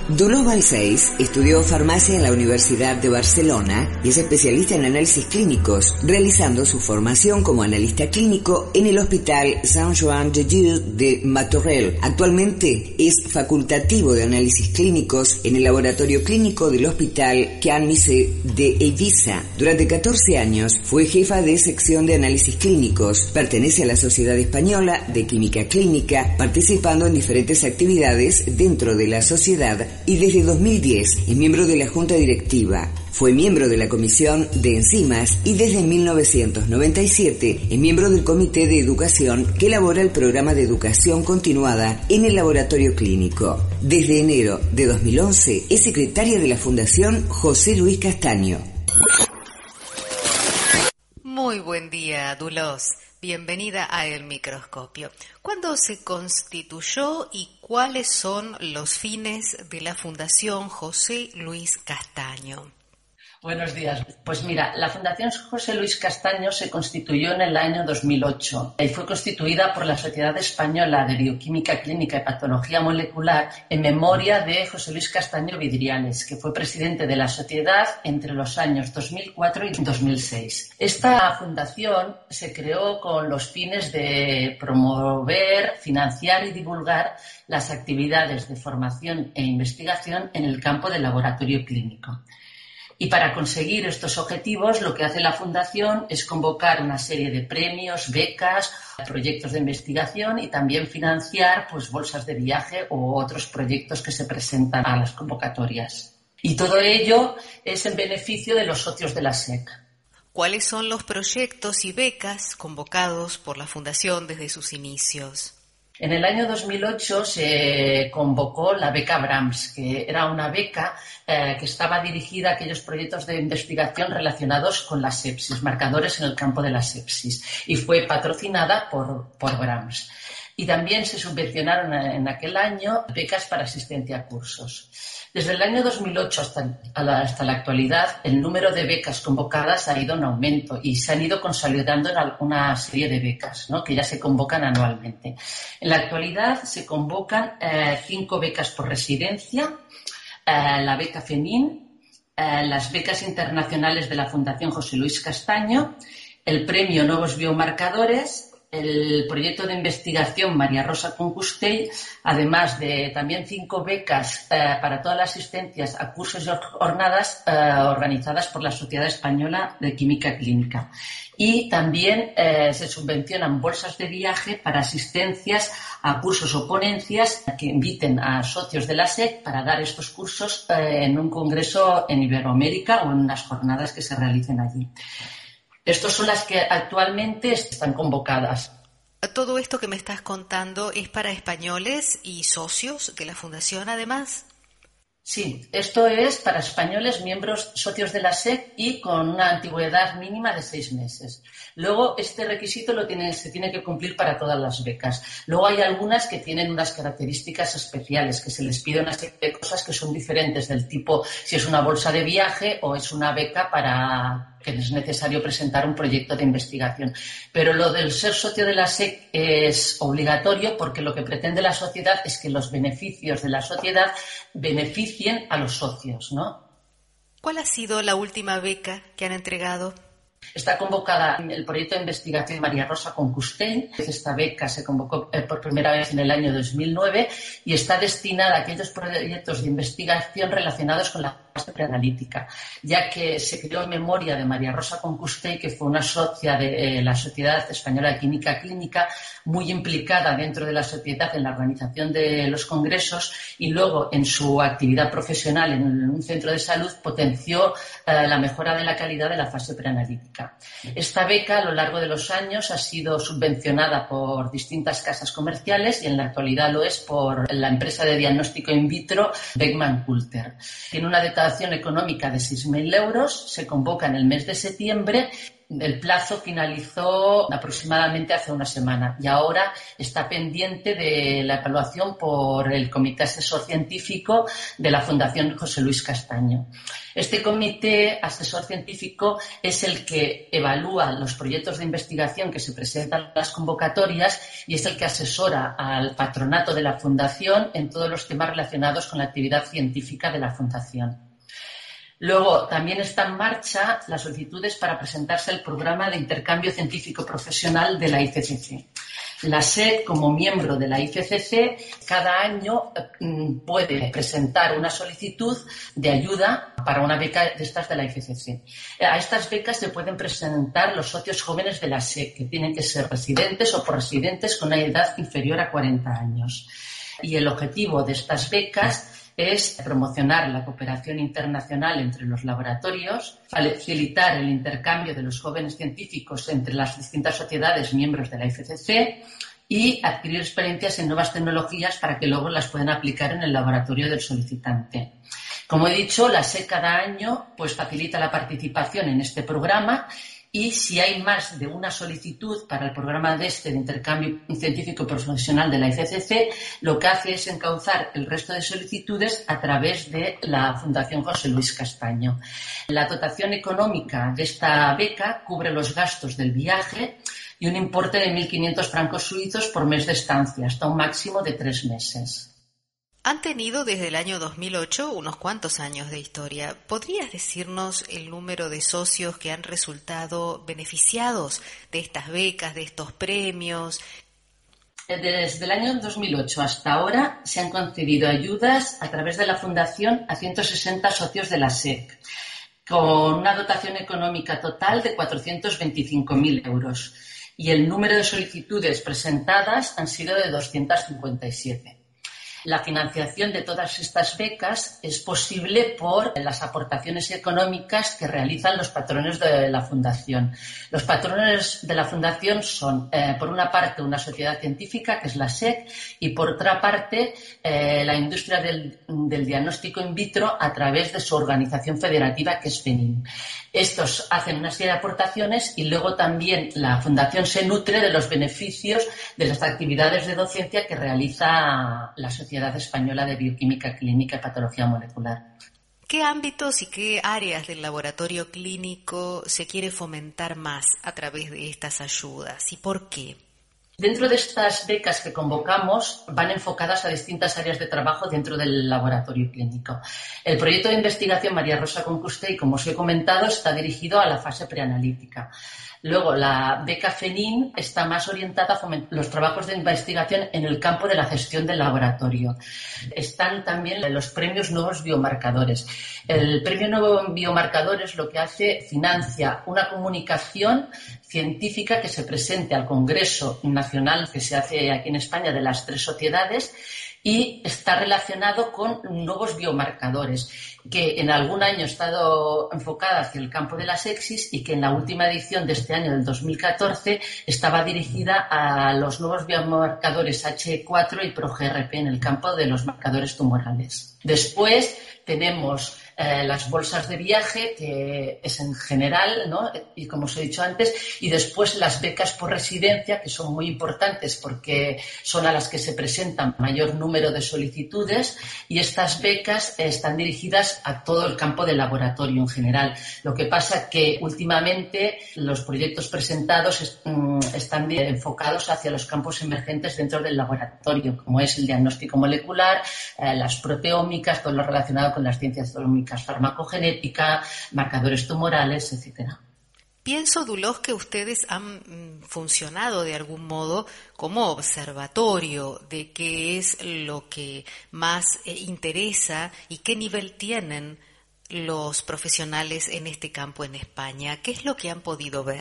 Dolors Balcells estudió farmacia en la Universidad de Barcelona y es especialista en análisis clínicos, realizando su formación como analista clínico en el Hospital Sant Joan de Déu de Martorell. Actualmente es facultativo de análisis clínicos en el laboratorio clínico del Hospital Can Misé de Eivissa. Durante 14 años fue jefa de sección de análisis clínicos. Pertenece a la Sociedad Española de Química Clínica, participando en diferentes actividades dentro de la sociedad, y desde 2010 es miembro de la Junta Directiva. Fue miembro de la Comisión de Enzimas y desde 1997 es miembro del Comité de Educación que elabora el programa de educación continuada en el laboratorio clínico. Desde enero de 2011 es secretaria de la Fundación José Luis Castaño. Muy buen día, Dolors. Bienvenida a El Microscopio. ¿Cuándo se constituyó y cuáles son los fines de la Fundación José Luis Castaño? Buenos días. Pues mira, la Fundación José Luis Castaño se constituyó en el año 2008 y fue constituida por la Sociedad Española de Bioquímica Clínica y Patología Molecular en memoria de José Luis Castaño Vidriales, que fue presidente de la sociedad entre los años 2004 y 2006. Esta fundación se creó con los fines de promover, financiar y divulgar las actividades de formación e investigación en el campo del laboratorio clínico. Y para conseguir estos objetivos, lo que hace la Fundación es convocar una serie de premios, becas, proyectos de investigación y también financiar bolsas de viaje u otros proyectos que se presentan a las convocatorias. Y todo ello es en beneficio de los socios de la SEC. ¿Cuáles son los proyectos y becas convocados por la Fundación desde sus inicios? En el año 2008 se convocó la beca Brahms, que era una beca que estaba dirigida a aquellos proyectos de investigación relacionados con la sepsis, marcadores en el campo de la sepsis, y fue patrocinada por Brahms. Y también se subvencionaron en aquel año becas para asistencia a cursos. Desde el año 2008 hasta la actualidad, el número de becas convocadas ha ido en aumento y se han ido consolidando en alguna serie de becas, ¿no?, que ya se convocan anualmente. En la actualidad se convocan 5 becas por residencia, la beca FENIN, las becas internacionales de la Fundación José Luis Castaño, el premio Nuevos Biomarcadores, el proyecto de investigación María Rosa Concustell, además de también 5 becas para todas las asistencias a cursos y jornadas organizadas por la Sociedad Española de Química Clínica. Y también se subvencionan bolsas de viaje para asistencias a cursos o ponencias que inviten a socios de la SEC para dar estos cursos en un congreso en Iberoamérica o en unas jornadas que se realicen allí. Estas son las que actualmente están convocadas. ¿Todo esto que me estás contando es para españoles y socios de la Fundación, además? Sí, esto es para españoles, miembros socios de la SEC y con una antigüedad mínima de 6 meses. Luego, este requisito se tiene que cumplir para todas las becas. Luego hay algunas que tienen unas características especiales, que se les pide una serie de cosas que son diferentes, del tipo si es una bolsa de viaje o es una beca para que es necesario presentar un proyecto de investigación. Pero lo del ser socio de la SEC es obligatorio porque lo que pretende la sociedad es que los beneficios de la sociedad beneficien a los socios, ¿no? ¿Cuál ha sido la última beca que han entregado? Está convocada el proyecto de investigación María Rosa Concustell. Esta beca se convocó por primera vez en el año 2009 y está destinada a aquellos proyectos de investigación relacionados con la fase preanalítica, ya que se creó en memoria de María Rosa Concustell, que fue una socia de la Sociedad Española de Química Clínica, muy implicada dentro de la sociedad en la organización de los congresos, y luego en su actividad profesional en un centro de salud potenció la mejora de la calidad de la fase preanalítica. Esta beca a lo largo de los años ha sido subvencionada por distintas casas comerciales y en la actualidad lo es por la empresa de diagnóstico in vitro Beckman Coulter. Tiene una dotación económica de 6.000 euros, se convoca en el mes de septiembre El plazo finalizó aproximadamente hace una semana y ahora está pendiente de la evaluación por el Comité Asesor Científico de la Fundación José Luis Castaño. Este comité asesor científico es el que evalúa los proyectos de investigación que se presentan en las convocatorias y es el que asesora al patronato de la Fundación en todos los temas relacionados con la actividad científica de la Fundación. Luego, también está en marcha las solicitudes para presentarse al programa de intercambio científico profesional de la ICCC. La SEC, como miembro de la ICCC, cada año puede presentar una solicitud de ayuda para una beca de estas de la ICCC. A estas becas se pueden presentar los socios jóvenes de la SEC, que tienen que ser residentes o residentes con una edad inferior a 40 años. Y el objetivo de estas becas es promocionar la cooperación internacional entre los laboratorios, facilitar el intercambio de los jóvenes científicos entre las distintas sociedades miembros de la IFCC y adquirir experiencias en nuevas tecnologías para que luego las puedan aplicar en el laboratorio del solicitante. Como he dicho, la SEC cada año facilita la participación en este programa. Y si hay más de una solicitud para el programa de intercambio científico profesional de la ICCC, lo que hace es encauzar el resto de solicitudes a través de la Fundación José Luis Castaño. La dotación económica de esta beca cubre los gastos del viaje y un importe de 1.500 francos suizos por mes de estancia, hasta un máximo de 3 meses. Han tenido desde el año 2008 unos cuantos años de historia. ¿Podrías decirnos el número de socios que han resultado beneficiados de estas becas, de estos premios? Desde el año 2008 hasta ahora se han concedido ayudas a través de la Fundación a 160 socios de la SEC, con una dotación económica total de 425.000 euros. Y el número de solicitudes presentadas han sido de 257. La financiación de todas estas becas es posible por las aportaciones económicas que realizan los patrones de la Fundación. Los patrones de la Fundación son, por una parte, una sociedad científica, que es la SEC, y por otra parte, la industria del diagnóstico in vitro a través de su organización federativa, que es FENIN. Estos hacen una serie de aportaciones y luego también la Fundación se nutre de los beneficios de las actividades de docencia que realiza la Sociedad Española de Bioquímica Clínica y Patología Molecular. ¿Qué ámbitos y qué áreas del laboratorio clínico se quiere fomentar más a través de estas ayudas y por qué? Dentro de estas becas que convocamos van enfocadas a distintas áreas de trabajo dentro del laboratorio clínico. El proyecto de investigación María Rosa Concuste, como os he comentado, está dirigido a la fase preanalítica. Luego, la beca FENIN está más orientada a fomentar los trabajos de investigación en el campo de la gestión del laboratorio. Están también los premios Nuevos Biomarcadores. El premio Nuevos Biomarcadores lo que hace, financia una comunicación científica que se presente al Congreso Nacional que se hace aquí en España de las 3 sociedades y está relacionado con nuevos biomarcadores que en algún año ha estado enfocada hacia el campo de la sepsis y que en la última edición de este año, del 2014, estaba dirigida a los nuevos biomarcadores HE4 y ProGRP en el campo de los marcadores tumorales. Después tenemos las bolsas de viaje, que es en general, ¿no? Y como os he dicho antes, y después las becas por residencia, que son muy importantes porque son a las que se presentan mayor número de solicitudes, y estas becas están dirigidas a todo el campo del laboratorio en general. Lo que pasa que últimamente los proyectos presentados están enfocados hacia los campos emergentes dentro del laboratorio, como es el diagnóstico molecular, las proteómicas, todo lo relacionado con las ciencias tómicas, farmacogenética, marcadores tumorales, etcétera. Pienso, Dulos, que ustedes han funcionado de algún modo como observatorio de qué es lo que más interesa y qué nivel tienen los profesionales en este campo en España. ¿Qué es lo que han podido ver?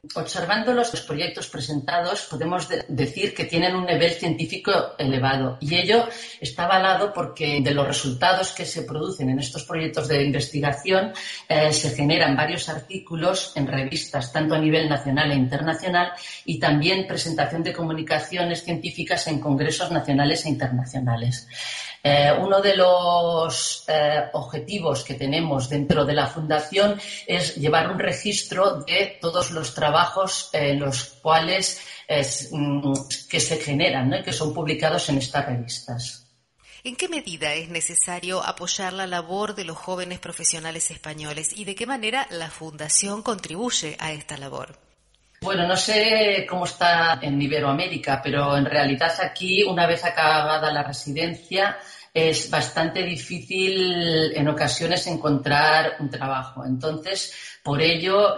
observando los proyectos presentados, podemos decir que tienen un nivel científico elevado, y ello está avalado porque de los resultados que se producen en estos proyectos de investigación se generan varios artículos en revistas, tanto a nivel nacional e internacional, y también presentación de comunicaciones científicas en congresos nacionales e internacionales. Uno de los objetivos que tenemos dentro de la Fundación es llevar un registro de todos los trabajos en los cuales que se generan, ¿no?, y que son publicados en estas revistas. ¿En qué medida es necesario apoyar la labor de los jóvenes profesionales españoles y de qué manera la Fundación contribuye a esta labor? Bueno, no sé cómo está en Iberoamérica, pero en realidad aquí, una vez acabada la residencia, es bastante difícil en ocasiones encontrar un trabajo. Entonces, por ello,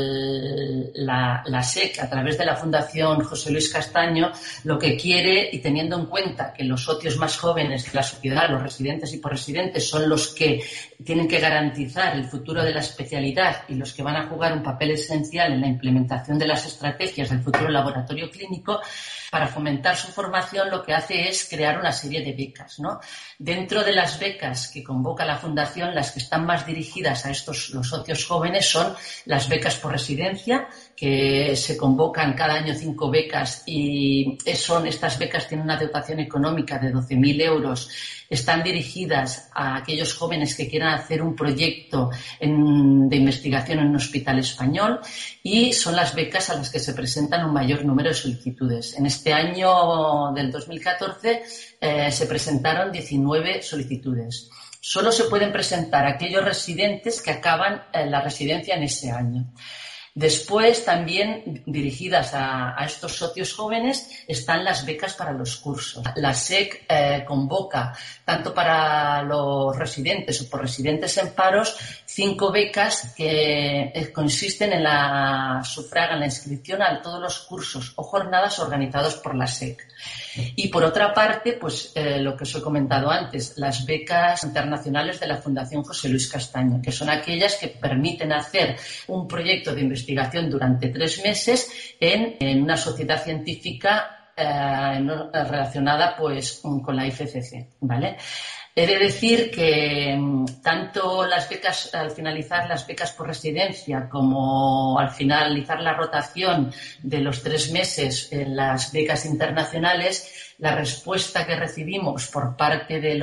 la SEC, a través de la Fundación José Luis Castaño, lo que quiere, y teniendo en cuenta que los socios más jóvenes de la sociedad, los residentes y porresidentes, son los que tienen que garantizar el futuro de la especialidad y los que van a jugar un papel esencial en la implementación de las estrategias del futuro laboratorio clínico, para fomentar su formación lo que hace es crear una serie de becas, ¿no? Dentro de las becas que convoca la Fundación, las que están más dirigidas a los socios jóvenes son las becas por residencia, que se convocan cada año 5 becas, y estas becas tienen una dotación económica de 12.000 euros. Están dirigidas a aquellos jóvenes que quieran hacer un proyecto de investigación en un hospital español, y son las becas a las que se presentan un mayor número de solicitudes. En este año del 2014 se presentaron 19 solicitudes. Solo se pueden presentar aquellos residentes que acaban la residencia en ese año. Después, también dirigidas a estos socios jóvenes, están las becas para los cursos. La SEC convoca, tanto para los residentes o por residentes en paros, 5 becas que consisten en sufragan la inscripción a todos los cursos o jornadas organizados por la SEC. Y por otra parte, pues lo que os he comentado antes, las becas internacionales de la Fundación José Luis Castaño, que son aquellas que permiten hacer un proyecto de investigación durante 3 meses en una sociedad científica relacionada pues con la IFCC, ¿vale? He de decir que tanto las becas, al finalizar las becas por residencia, como al finalizar la rotación de los 3 meses en las becas internacionales, la respuesta que recibimos por parte de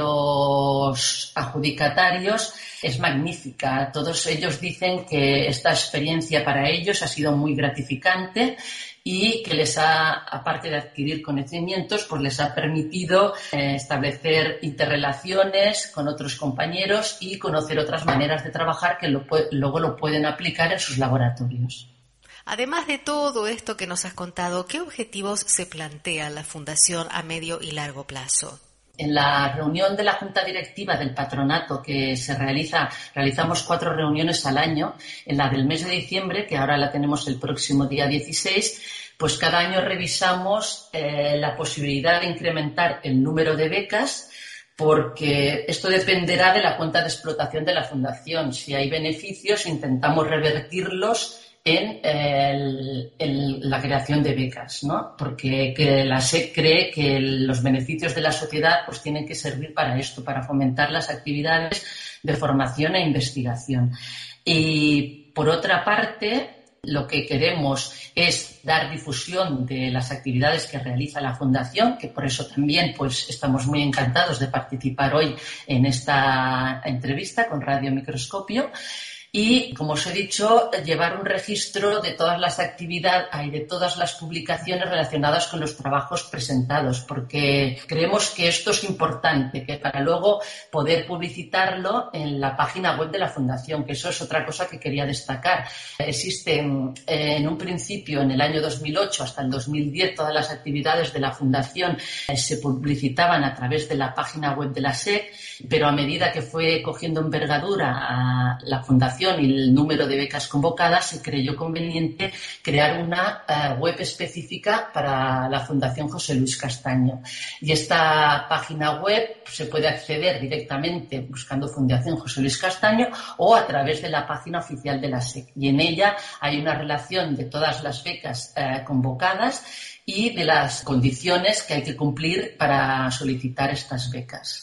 los adjudicatarios es magnífica. Todos ellos dicen que esta experiencia para ellos ha sido muy gratificante y que aparte de adquirir conocimientos, pues les ha permitido establecer interrelaciones con otros compañeros y conocer otras maneras de trabajar que luego lo pueden aplicar en sus laboratorios. Además de todo esto que nos has contado, ¿qué objetivos se plantea la Fundación a medio y largo plazo? En la reunión de la Junta Directiva del Patronato que realizamos 4 reuniones al año. En la del mes de diciembre, que ahora la tenemos el próximo día 16, pues cada año revisamos la posibilidad de incrementar el número de becas, porque esto dependerá de la cuenta de explotación de la Fundación. Si hay beneficios, intentamos revertirlos en la creación de becas, ¿no? Porque la SEC cree que los beneficios de la sociedad pues tienen que servir para esto, para fomentar las actividades de formación e investigación. Y por otra parte, lo que queremos es dar difusión de las actividades que realiza la Fundación, que por eso también pues estamos muy encantados de participar hoy en esta entrevista con Radio Microscopio. Y, como os he dicho, llevar un registro de todas las actividades y de todas las publicaciones relacionadas con los trabajos presentados, porque creemos que esto es importante, que para luego poder publicitarlo en la página web de la Fundación, que eso es otra cosa que quería destacar. Existen, en un principio, en el año 2008 hasta el 2010, todas las actividades de la Fundación se publicitaban a través de la página web de la SEC, pero a medida que fue cogiendo envergadura la Fundación fundación y el número de becas convocadas, se creyó conveniente crear una web específica para la Fundación José Luis Castaño. Y esta página web se puede acceder directamente buscando Fundación José Luis Castaño o a través de la página oficial de la SEC. Y en ella hay una relación de todas las becas convocadas y de las condiciones que hay que cumplir para solicitar estas becas.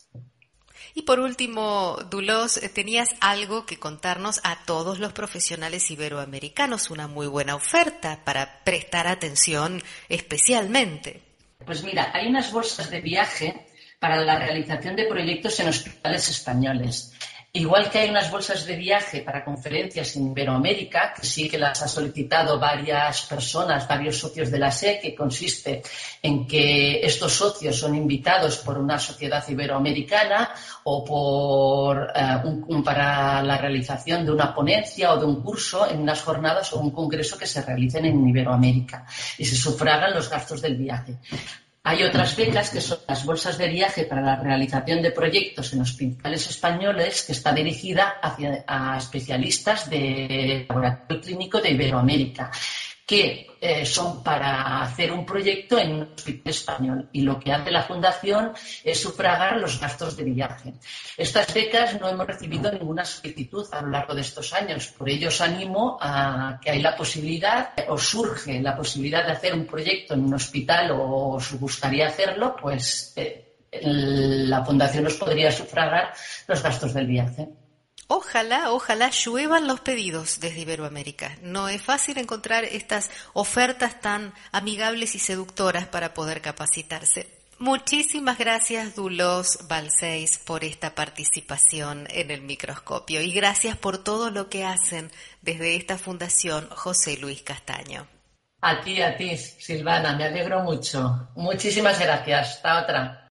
Y por último, Dulos, tenías algo que contarnos a todos los profesionales iberoamericanos, una muy buena oferta para prestar atención especialmente. Pues mira, hay unas bolsas de viaje para la realización de proyectos en hospitales españoles. Igual que hay unas bolsas de viaje para conferencias en Iberoamérica, que sí que las ha solicitado varias personas, varios socios de la SEC, que consiste en que estos socios son invitados por una sociedad iberoamericana o para la realización de una ponencia o de un curso en unas jornadas o un congreso que se realicen en Iberoamérica y se sufragan los gastos del viaje. Hay otras becas que son las bolsas de viaje para la realización de proyectos en hospitales españoles, que está dirigida a especialistas de laboratorio clínico de Iberoamérica, que son para hacer un proyecto en un hospital español, y lo que hace la Fundación es sufragar los gastos de viaje. Estas becas no hemos recibido ninguna solicitud a lo largo de estos años, por ello os animo a que hay la posibilidad, o surge la posibilidad de hacer un proyecto en un hospital o os gustaría hacerlo, pues la Fundación os podría sufragar los gastos del viaje. Ojalá lluevan los pedidos desde Iberoamérica. No es fácil encontrar estas ofertas tan amigables y seductoras para poder capacitarse. Muchísimas gracias, Dulos Balcells, por esta participación en el microscopio y gracias por todo lo que hacen desde esta Fundación José Luis Castaño. A ti, Silvana, me alegro mucho. Muchísimas gracias. Hasta otra.